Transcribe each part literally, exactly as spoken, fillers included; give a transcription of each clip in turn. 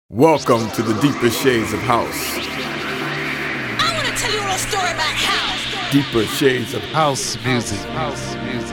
Welcome to the deeper shades of house. I want to tell you a little story about house. Deeper shades of House music. House music.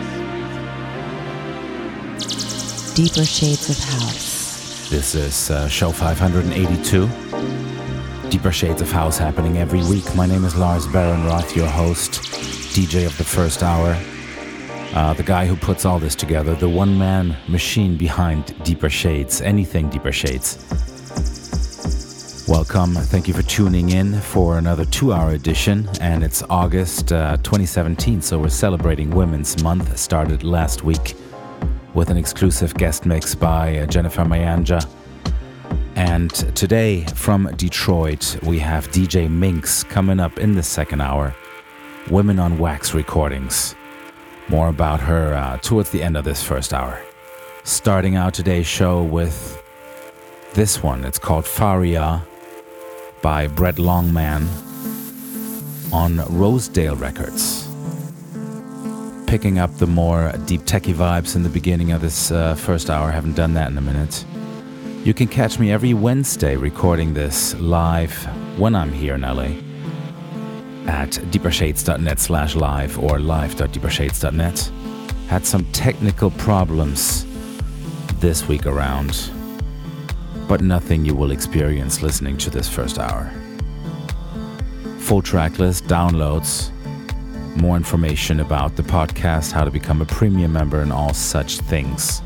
Deeper Shades of House. This is uh, show five hundred eighty-two. Deeper Shades of House happening every week. My name is Lars Barenroth, your host, D J of the first hour. Uh, the guy who puts all this together, the one-man machine behind Deeper Shades, anything Deeper Shades. Welcome, thank you for tuning in for another two-hour edition, and it's August uh, twenty seventeen, so we're celebrating Women's Month. Started last week with an exclusive guest mix by uh, Jennifer Mayanja. And today from Detroit, we have D J Minx coming up in the second hour. Women on Wax Recordings. More about her uh, towards the end of this first hour. Starting out today's show with this one. It's called Faria by Brett Longman on Rosedale Records. Picking up the more deep techie vibes in the beginning of this uh, first hour. Haven't done that in a minute. You can catch me every Wednesday recording this live when I'm here in L A at deepershades.net slash live or live.deepershades.net. Had some technical problems this week around, but nothing you will experience listening to this first hour. Full track list, downloads, more information about the podcast, how to become a premium member, and all such things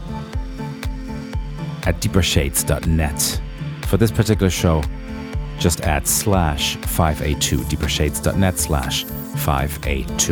at deepershades.net. For this particular show, just add slash five eighty-two, deepershades.net slash five eighty-two.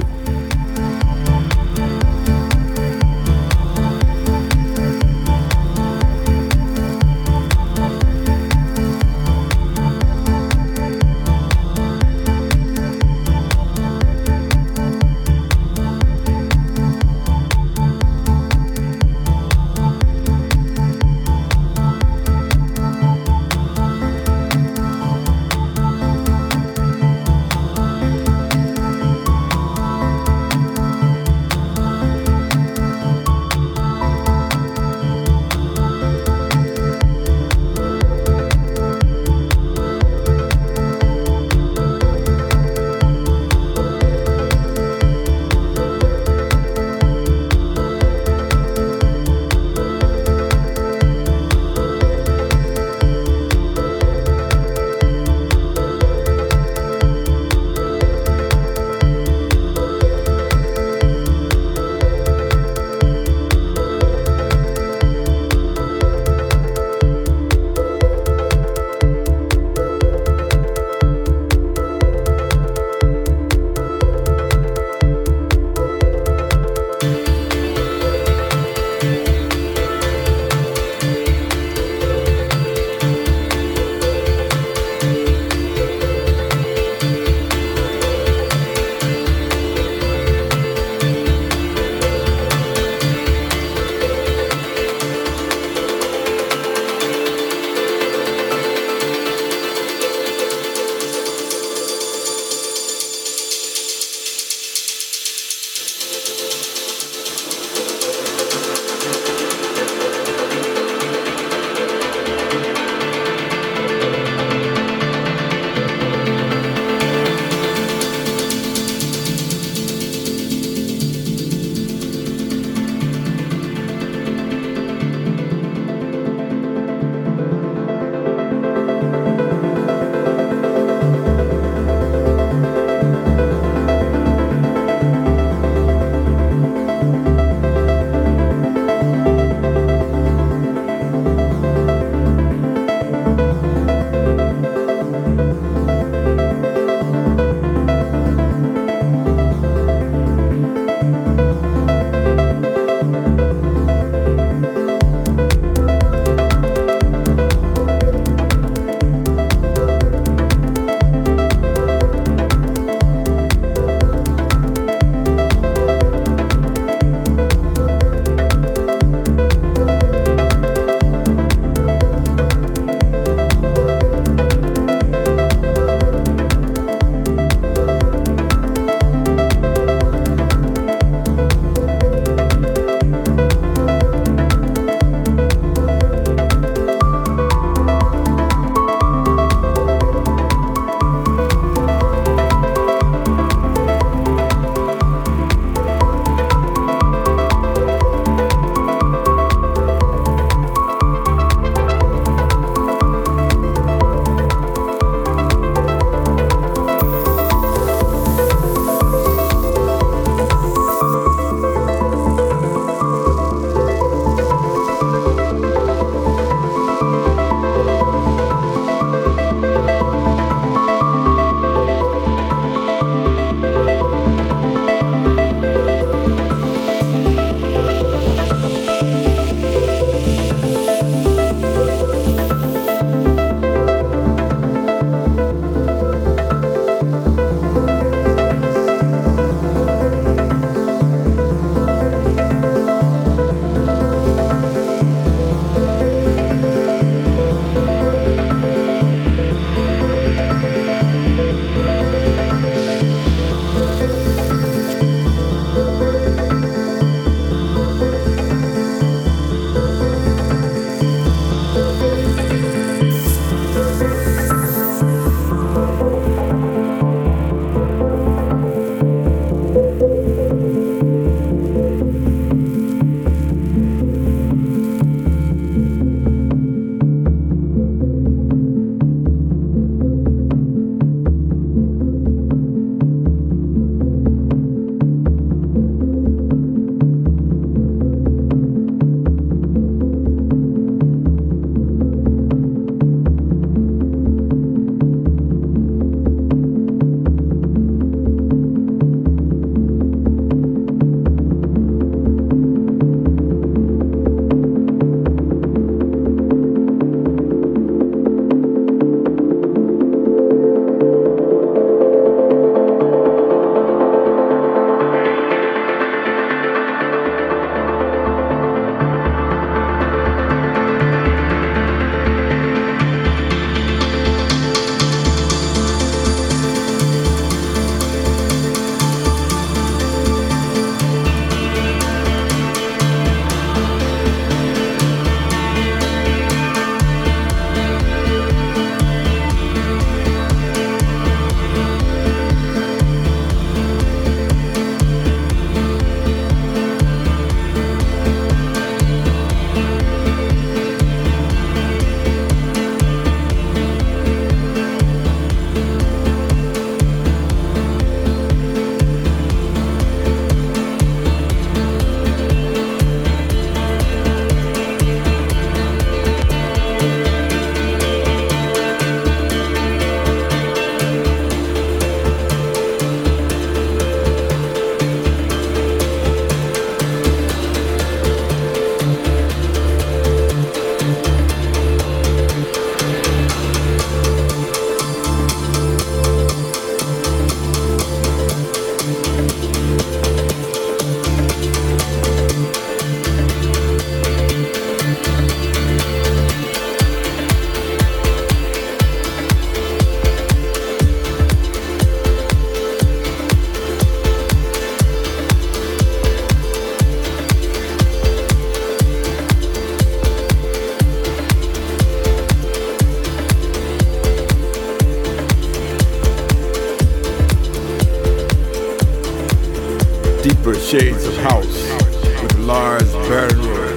Shades of House with Lars Bernroyd.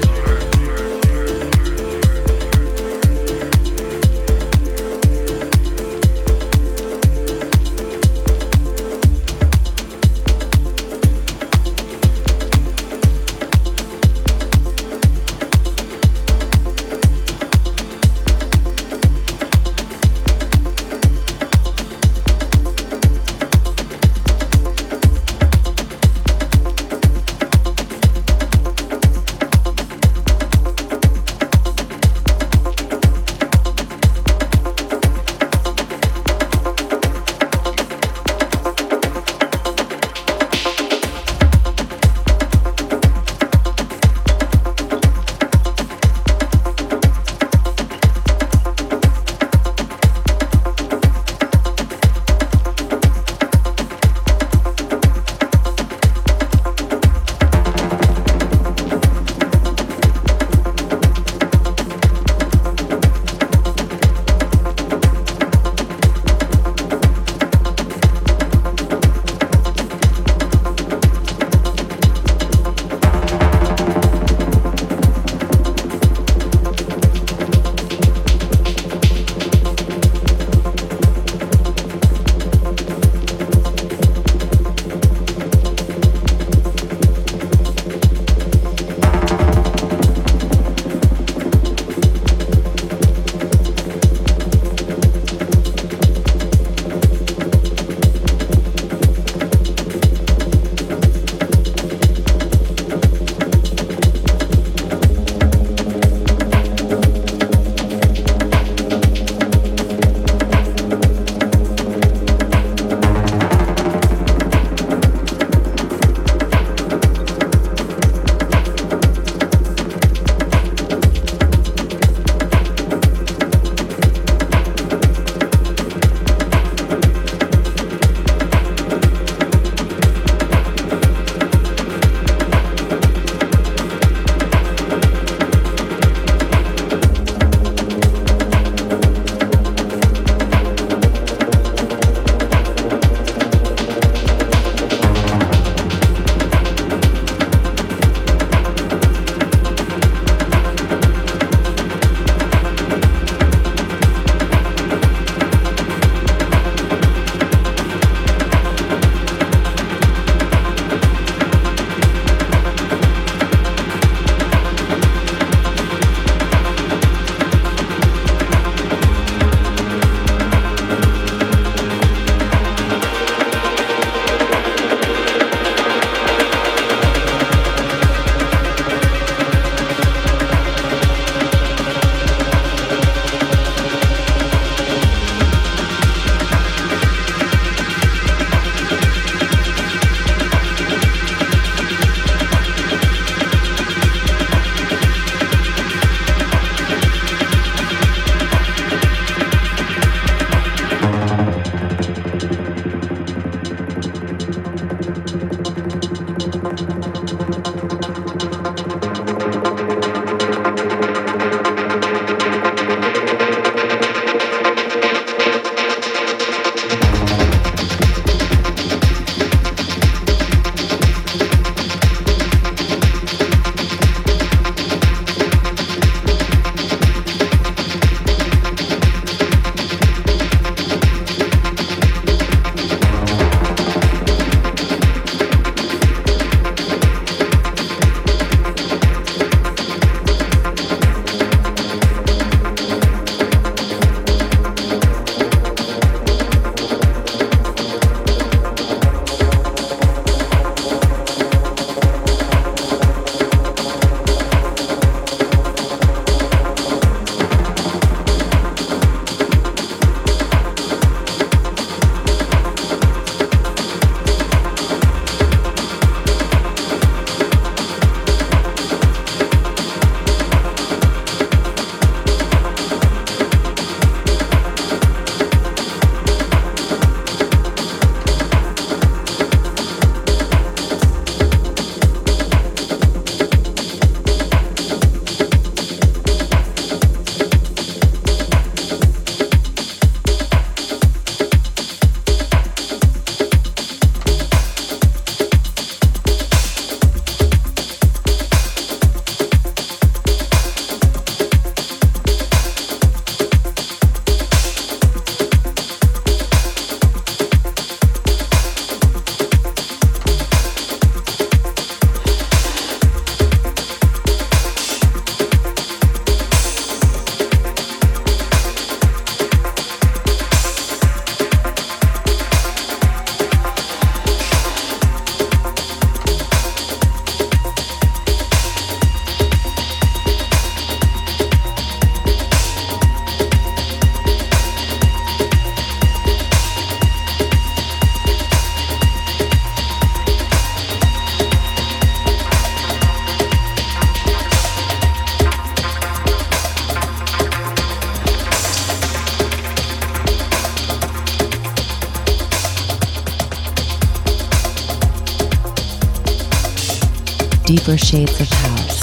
Deeper shades of house.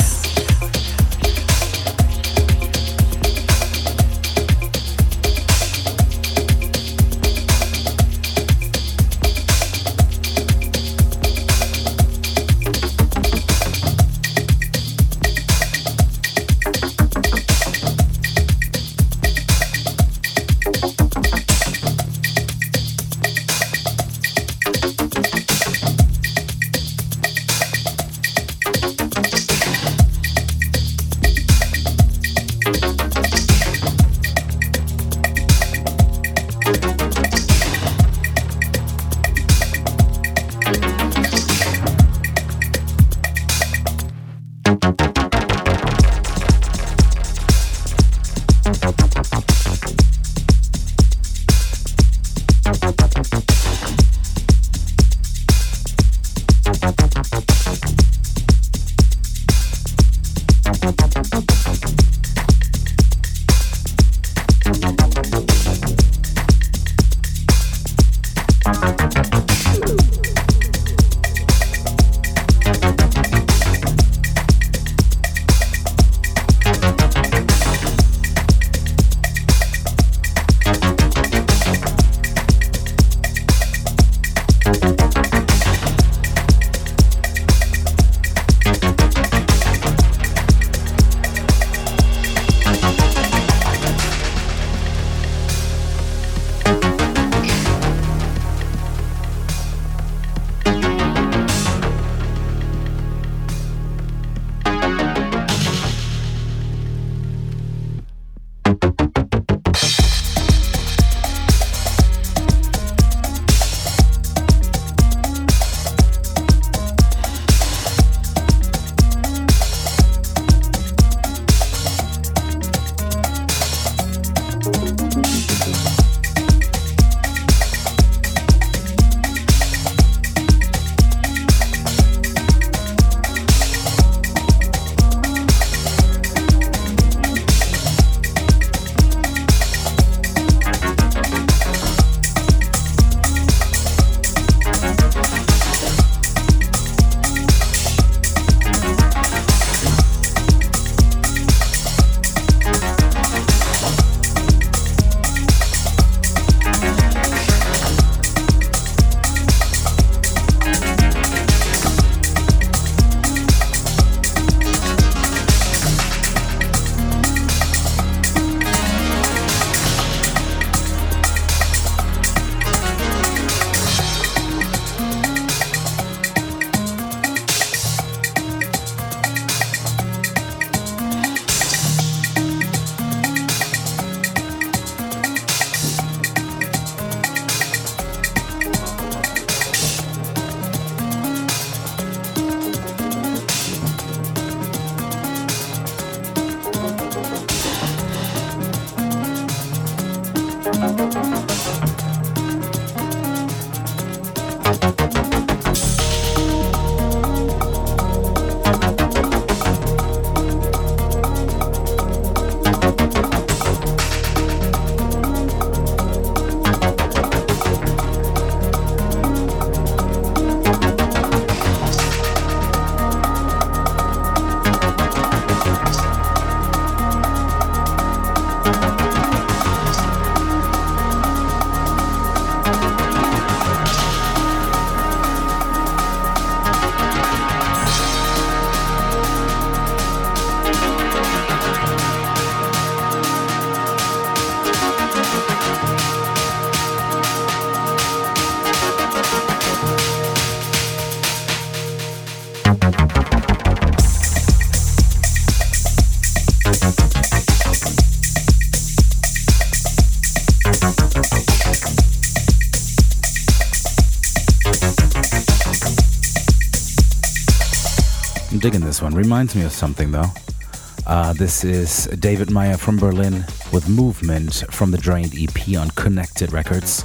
I'm digging this one. Reminds me of something though. Uh, this is David Meyer from Berlin with Movement from the Drained E P on Connected Records.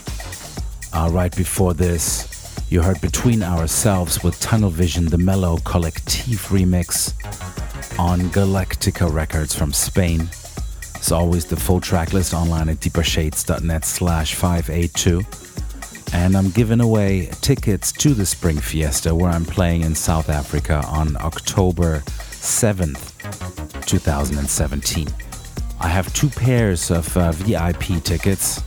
Uh, right before this, you heard Between Ourselves with Tunnel Vision, the Mellow Collective remix on Galactica Records from Spain. As always, the full track list online at deepershades.net slash 582. and I'm giving away tickets to the Spring Fiesta where I'm playing in South Africa on October seventh, twenty seventeen. I have two pairs of uh, V I P tickets,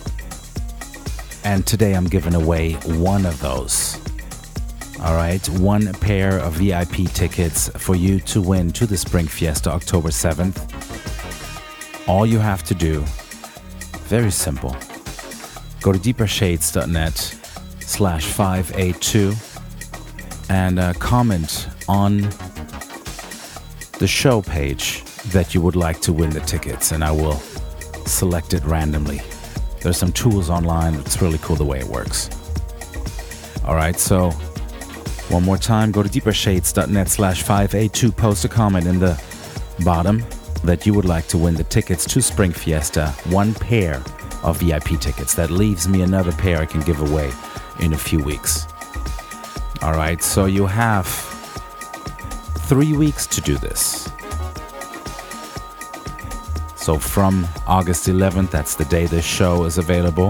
and today I'm giving away one of those. All right, one pair of V I P tickets for you to win to the Spring Fiesta October seventh. All you have to do, very simple, go to deepershades.net slash 582 and uh, comment on the show page that you would like to win the tickets, and I will select it randomly. There's some tools online. It's really cool the way it works. All right, so one more time, go to deepershades.net slash 582, post a comment in the bottom that you would like to win the tickets to Spring Fiesta, one pair of V I P tickets. That leaves me another pair I can give away in a few weeks. All right, so you have three weeks to do this. So from August eleventh, that's the day this show is available,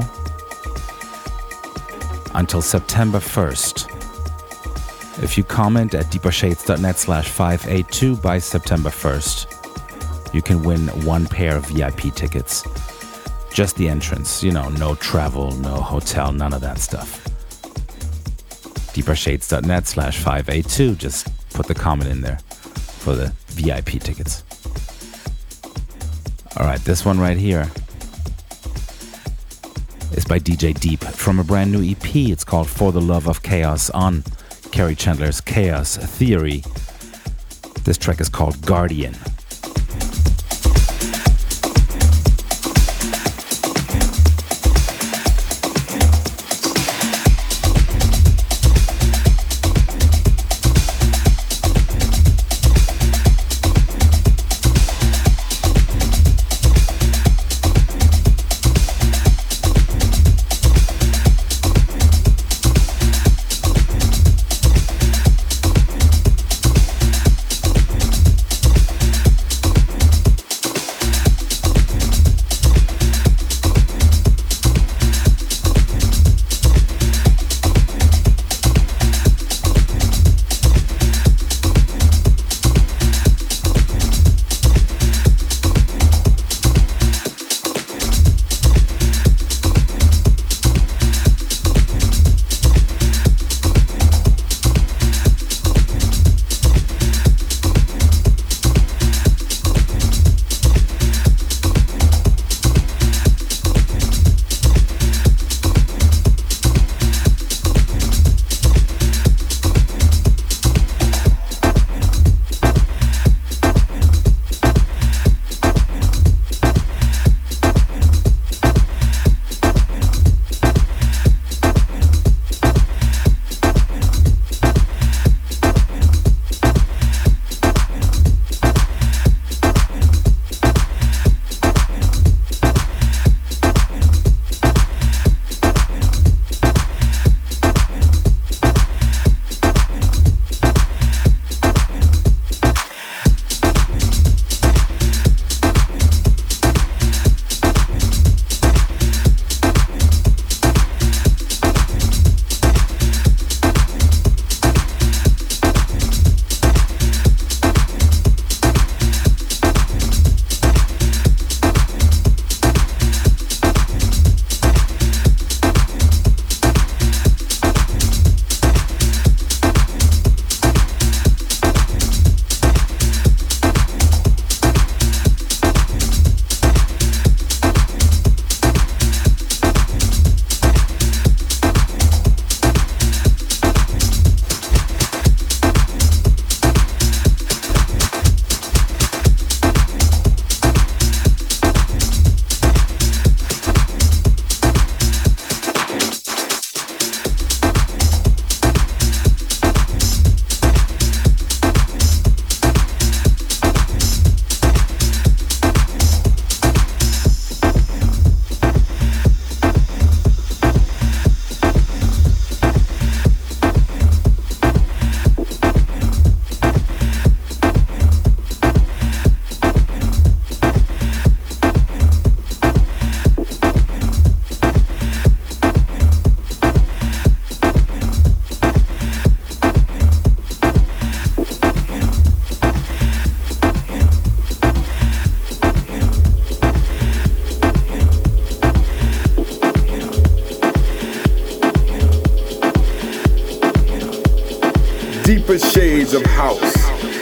until September first. If you comment at deepershades.net slash 582 by September first, you can win one pair of V I P tickets. Just the entrance, you know, no travel, no hotel, none of that stuff. deepershades.net slash 582, just put the comment in there for the V I P tickets. All right, this one right here is by D J Deep from a brand new E P. It's called For the Love of Chaos on Kerri Chandler's Chaos Theory. This track is called Guardian. deeper shades of house.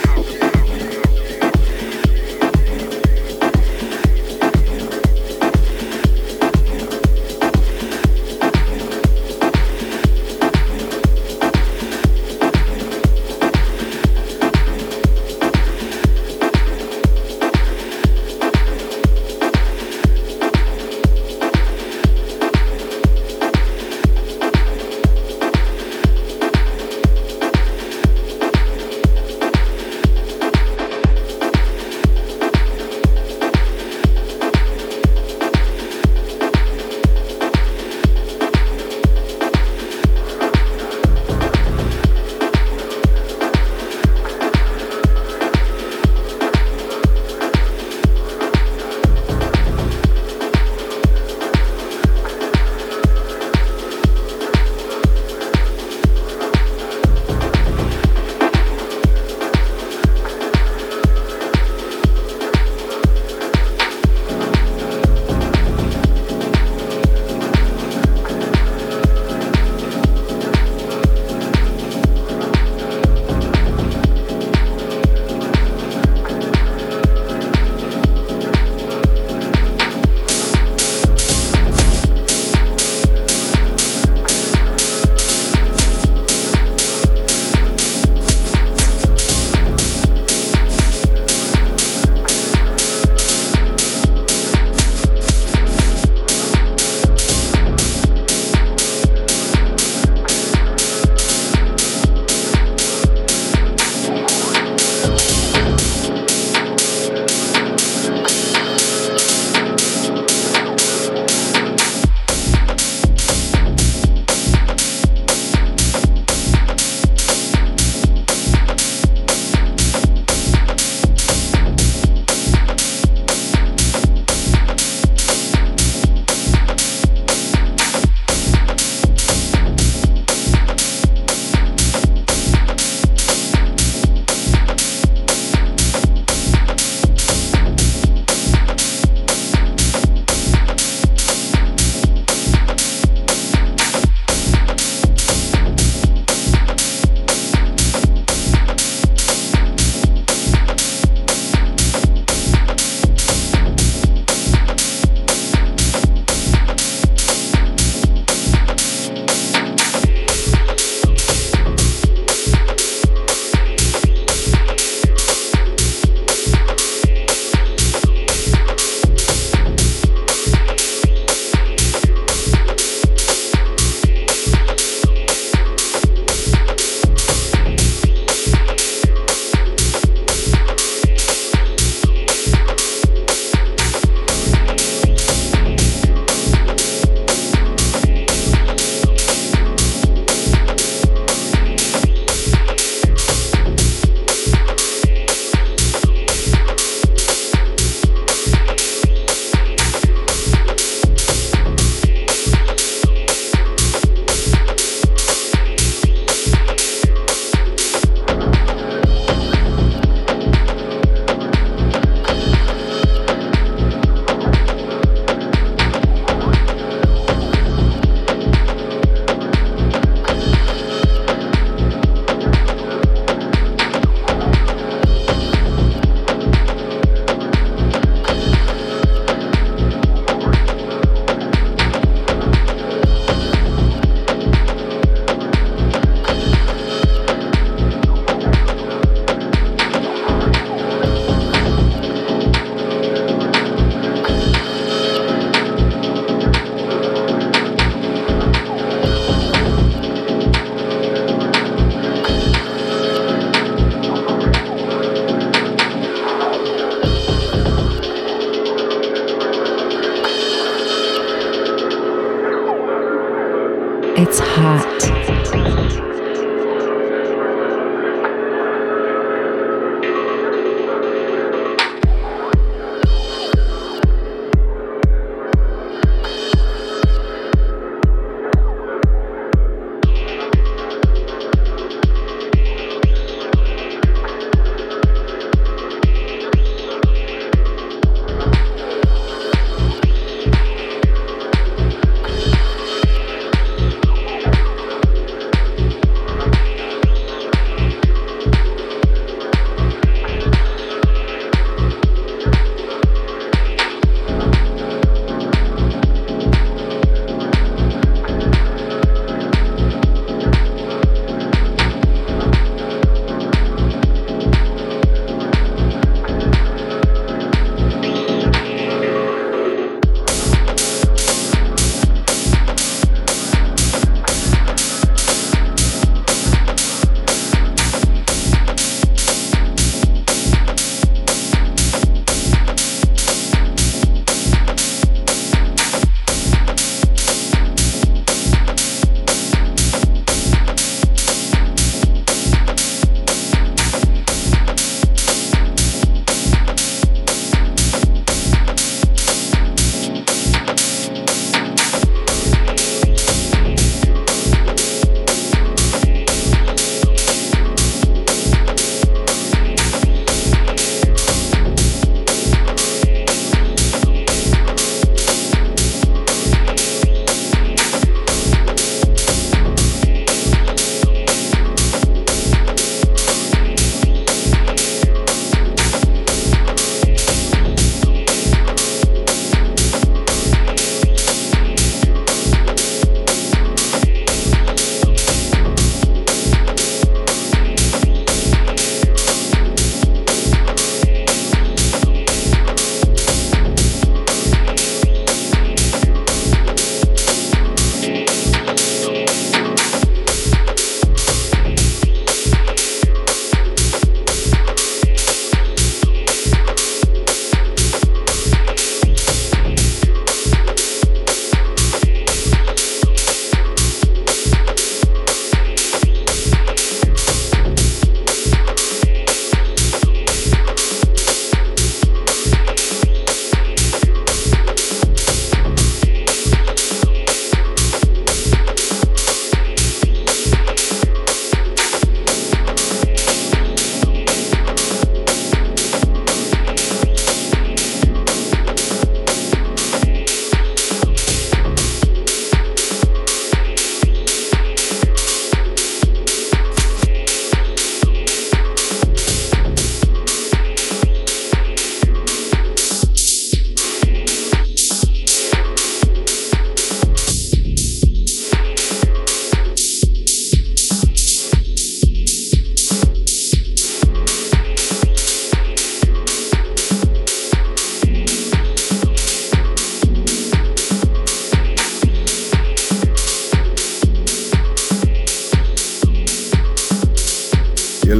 It's hot.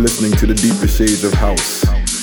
listening to the deeper shades of house.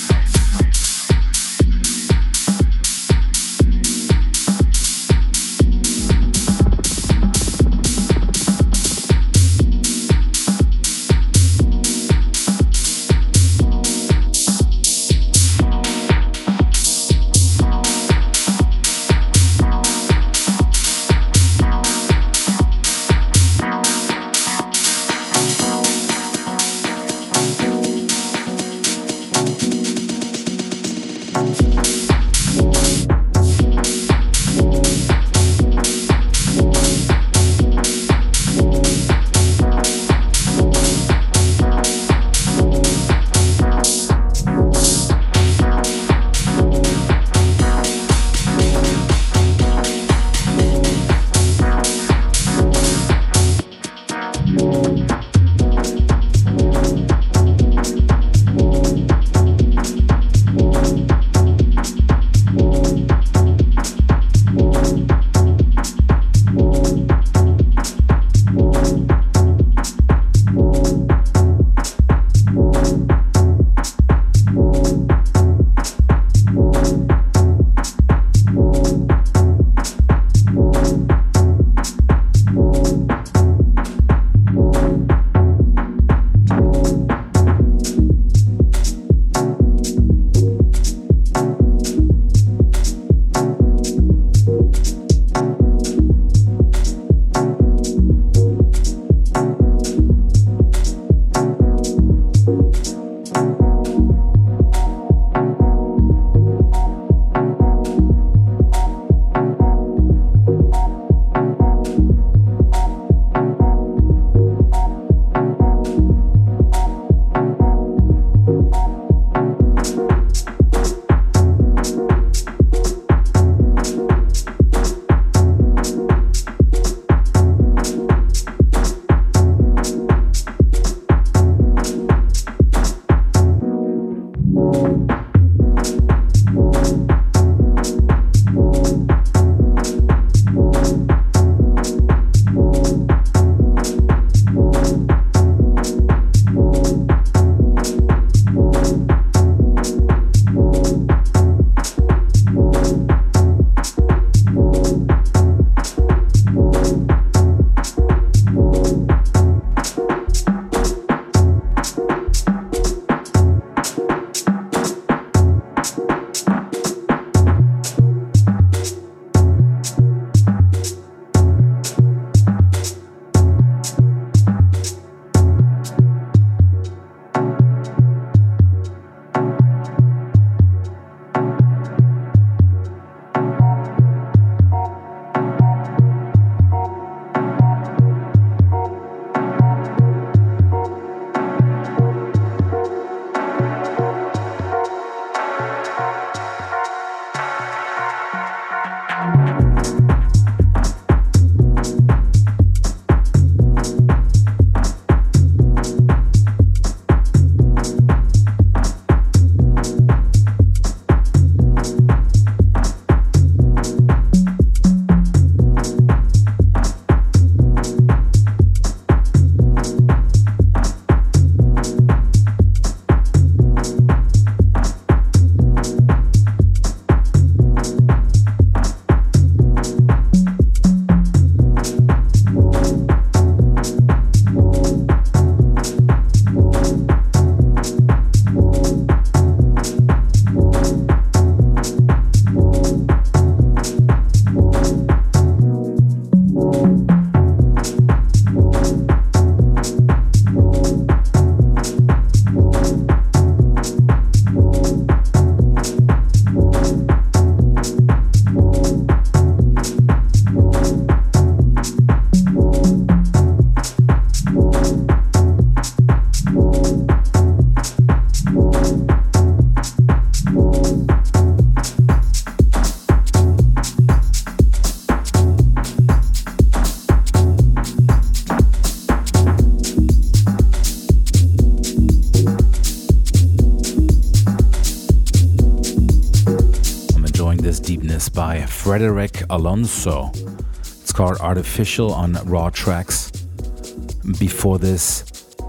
By Frederick Alonso. It's called Artificial on Raw Tracks. Before this,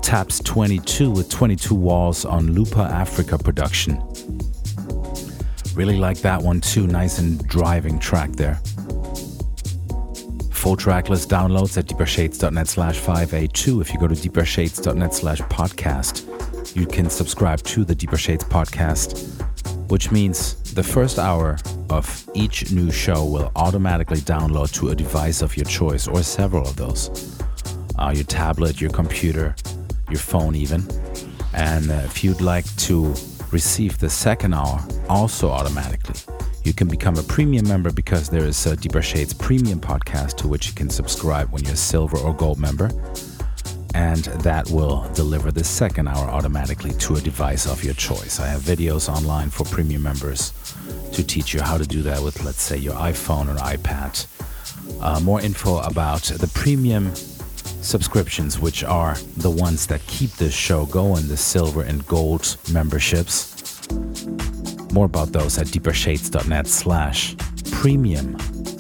Taps twenty-two with twenty-two Walls on Lupa Africa production. Really like that one too, nice and driving track there. Full track list downloads at deepershades.net slash 582. If you go to deepershades.net slash podcast, you can subscribe to the Deeper Shades podcast, which means the first hour of each new show will automatically download to a device of your choice, or several of those. Uh, your tablet, your computer, your phone even. And uh, if you'd like to receive the second hour also automatically, you can become a premium member, because there is a Deeper Shades premium podcast to which you can subscribe when you're a silver or gold member. And that will deliver the second hour automatically to a device of your choice. I have videos online for premium members to teach you how to do that with, let's say, your iPhone or iPad. Uh, more info about the premium subscriptions, which are the ones that keep this show going, the silver and gold memberships. More about those at deepershades.net slash premium.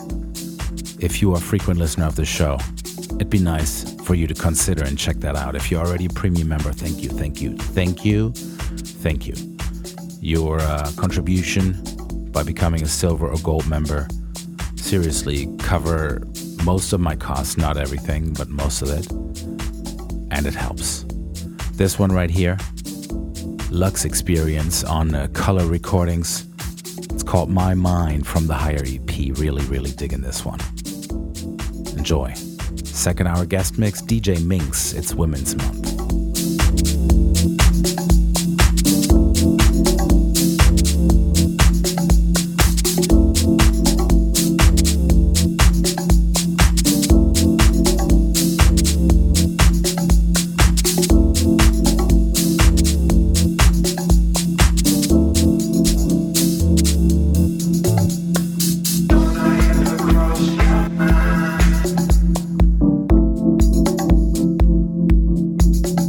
If you are a frequent listener of the show, it'd be nice for you to consider and check that out. If you're already a premium member, thank you, thank you, thank you, thank you. Your uh, contribution by becoming a silver or gold member seriously cover most of my costs, not everything, but most of it, and it helps. This one right here, Lux Experience on uh, Color Recordings. It's called My Mind from the Higher E P. Really, really digging this one. Enjoy. Second hour guest mix, D J Minx. It's Women's Month. Cross your mind.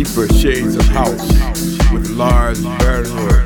Deeper Shades of House with Lars Bernwood.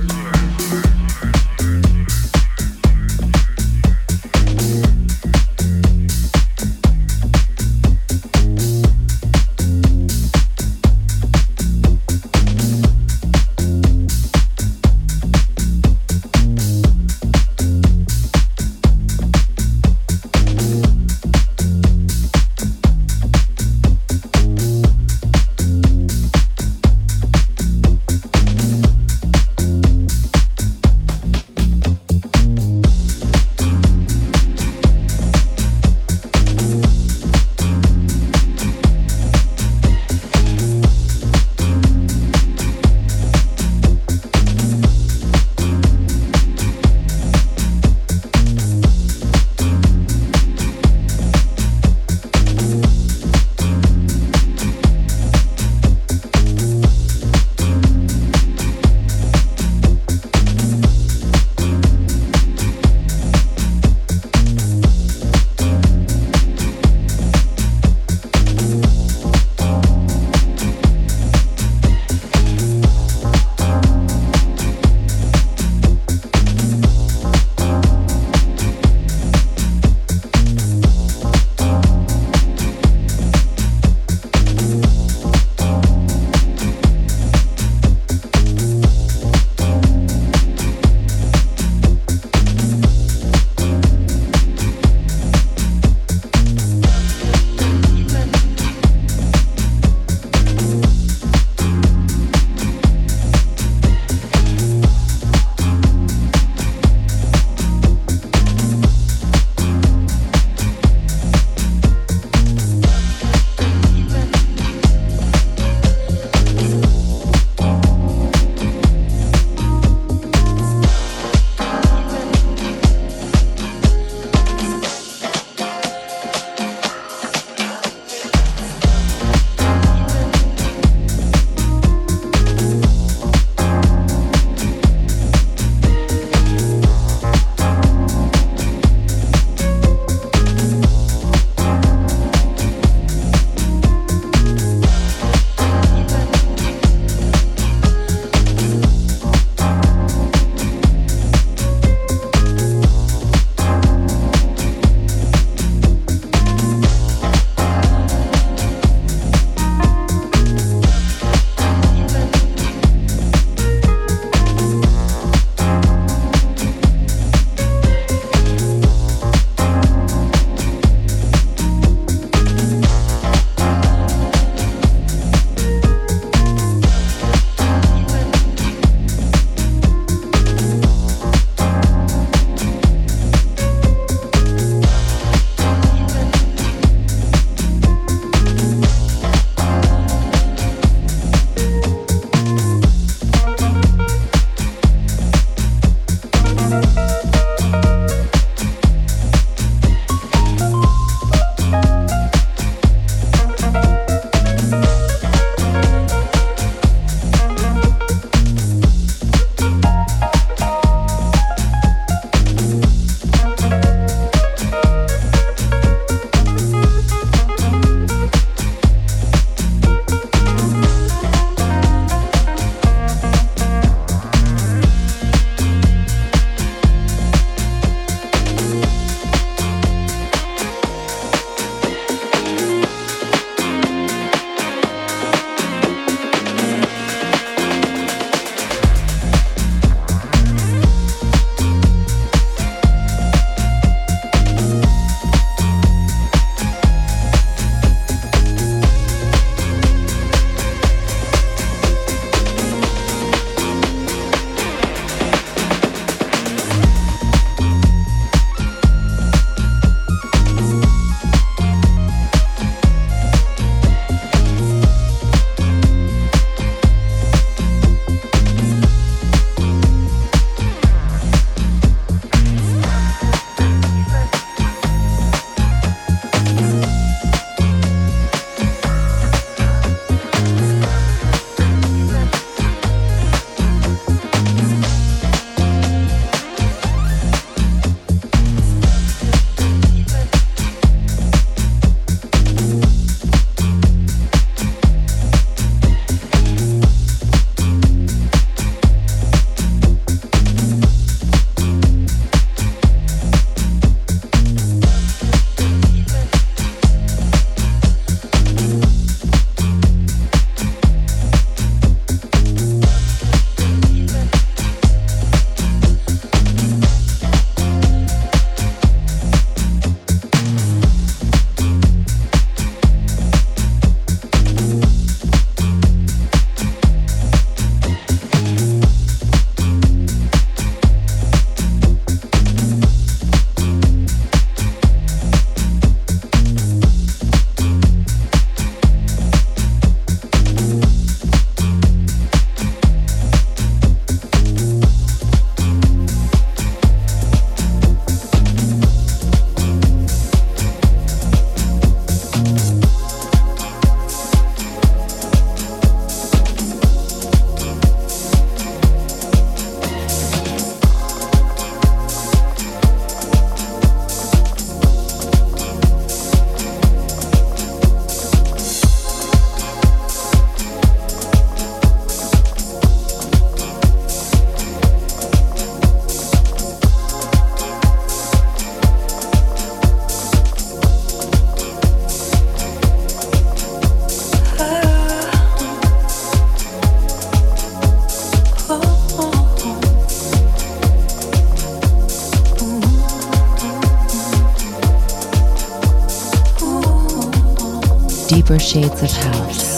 Deeper shades of house.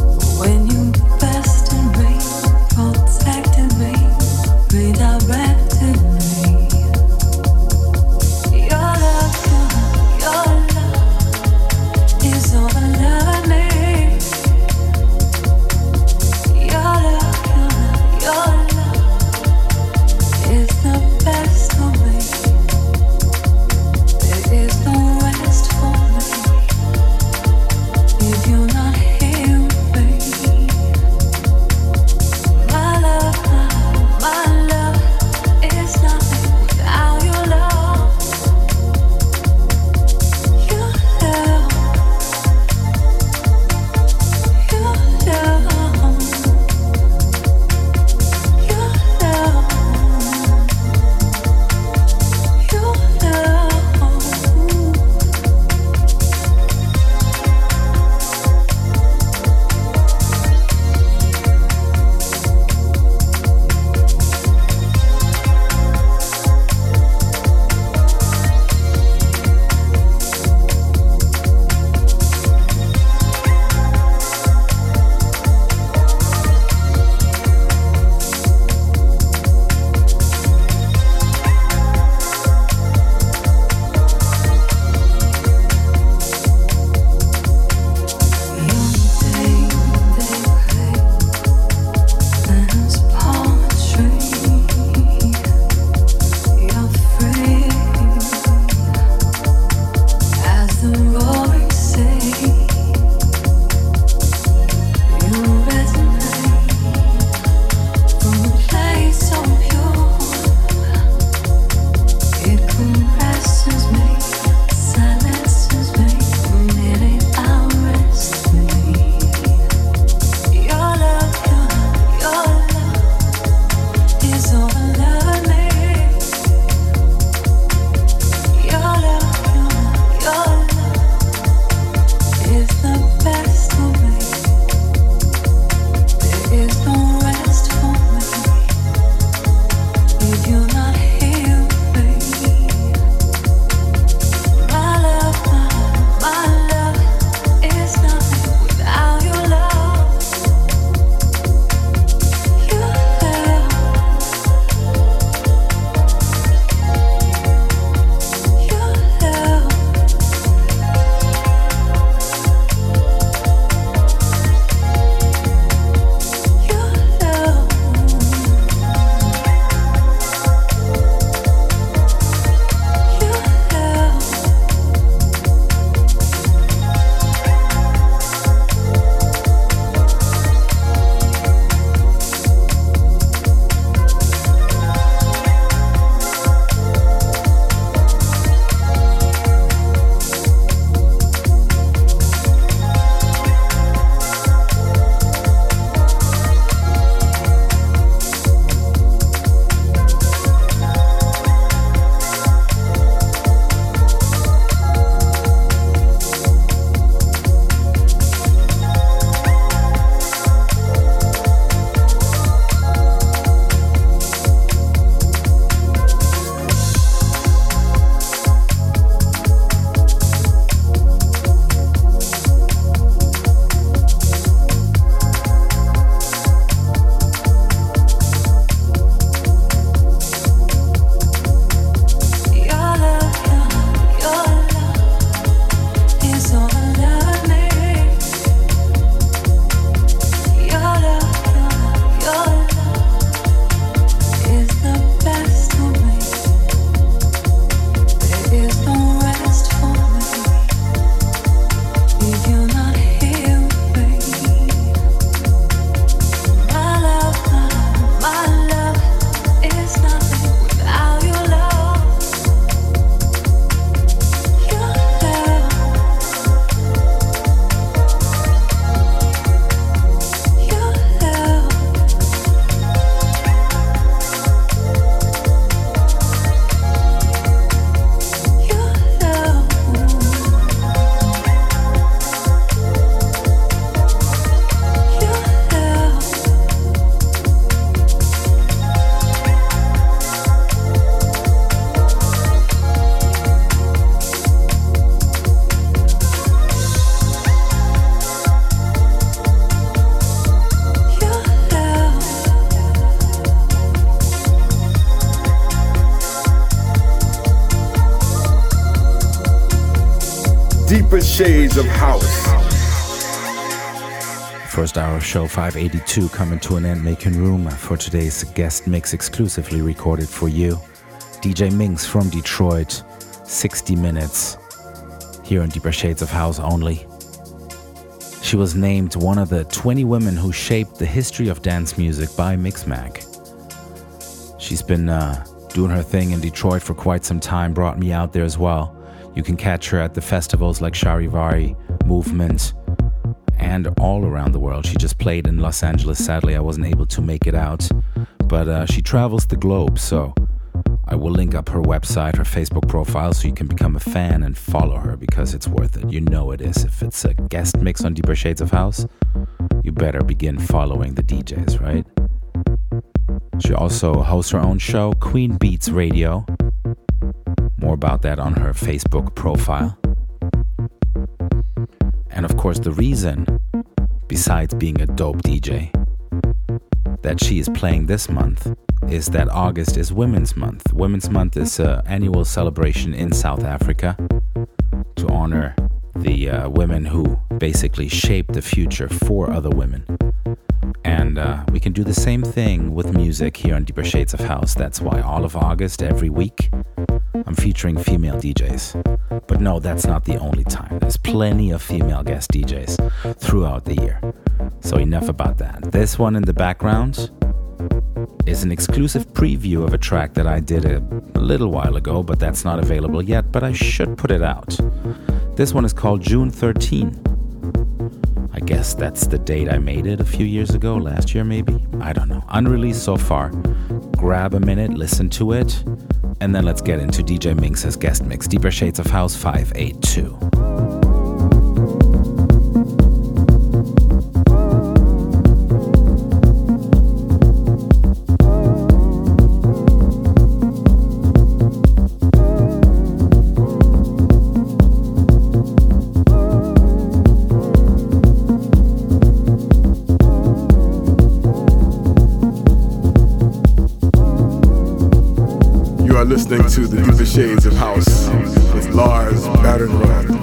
Protected me, redirected. deeper shades of house. First hour of show five eighty-two coming to an end, making room for today's guest mix exclusively recorded for you. D J Minx from Detroit, sixty minutes here in Deeper Shades of House only. She was named one of the twenty women who shaped the history of dance music by Mixmag. She's been uh, doing her thing in Detroit for quite some time, brought me out there as well. You can catch her at the festivals like Charivari, Movement, and all around the world. She just played in Los Angeles. Sadly, I wasn't able to make it out, but uh, she travels the globe, so I will link up her website, her Facebook profile, so you can become a fan and follow her, because it's worth it. You know it is. If it's a guest mix on Deeper Shades of House, you better begin following the D Js, right? She also hosts her own show, Queen Beats Radio. More about that on her Facebook profile. And of course, the reason, besides being a dope D J, that she is playing this month is that August is Women's Month. Women's Month is an annual celebration in South Africa to honor the uh, women who basically shaped the future for other women. And uh, we can do the same thing with music here on Deeper Shades of House. That's why all of August, every week, I'm featuring female D Js. But no, that's not the only time. There's plenty of female guest D Js throughout the year. So enough about that. This one in the background is an exclusive preview of a track that I did a little while ago, but that's not available yet, but I should put it out. This one is called June thirteenth. I guess that's the date I made it a few years ago, last year maybe? I don't know. Unreleased so far. Grab a minute, listen to it, and then let's get into D J Minx's guest mix. Deeper Shades of House five eighty-two. Listening to the Deeper Shades of House with Lars Badenrod.